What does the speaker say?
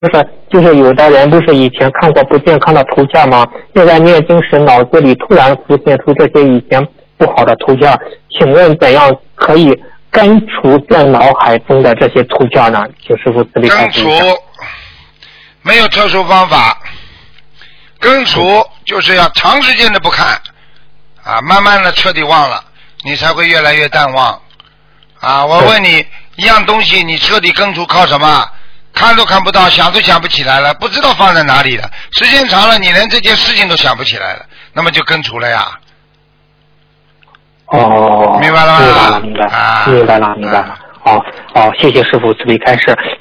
就是有的人不是以前看过不健康的图像吗？现在念经时脑子里突然浮现出这些以前不好的图像，请问怎样可以根除在脑海中的这些图像呢？请师傅慈悲开示一下。 根除没有特殊方法，根除就是要长时间的不看啊，慢慢的彻底忘了，你才会越来越淡忘啊。我问你，一样东西你彻底根除靠什么？看都看不到，想都想不起来了，不知道放在哪里了。时间长了，你连这件事情都想不起来了，那么就根除了呀。 哦， 明白了吗？ 明白了，明白了，明白了，明白了。谢谢师傅慈悲开示。